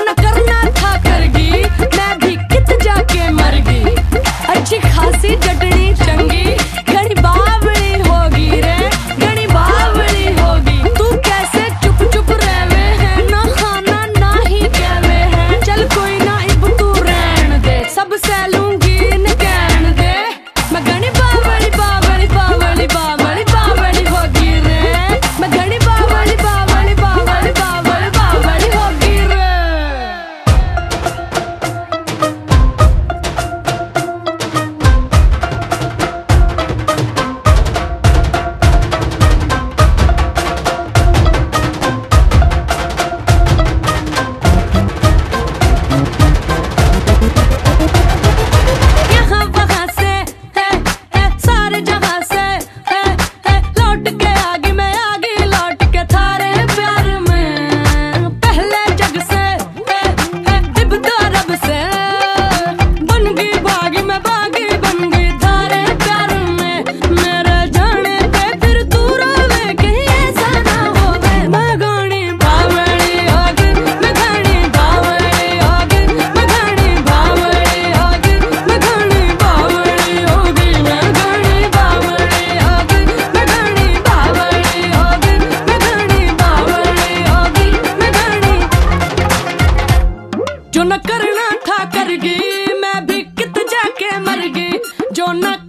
न करना था करगी, मैं भी कित जाके मर गई। अच्छी खासी चटनी चंगी, घड़ी बावली होगी रे, घड़ी बावली होगी। तू कैसे चुप चुप रहवे है, ना खाना ना ही कहवे है। चल कोई ना इब तू रहन दे, सब सैलूंगी न कहन दे। मैं घड़ी बावली बावली बावली बावली बावली होगी रे, मैं घड़ी बावली बावली बावली बावली बावली होगी रे। यहाँ वहाँ से है सारे जहाँ से है लौट के आगे मैं आगे लौट के थारे प्यार में। पहले जग से है इब तो रब से बन गई बागी, मैं बागी बन गई थारे प्यार में। मेरे जाने पे फिर तू रोवे कहीं ऐसा ना होवे। मैं घड़ी बावली होगी, मैं घड़ी बावली होगी, मैं घड़ी बावली होगी, मैं घड़ी बावली होगी, मैं घड़ी बावली होगी, मैं घड़ी बावली होगी, मैं घड़ी बावली होगी, मैं घड़ी। जो न करना था करगी, मैं भी कित जाके मर गई। जो न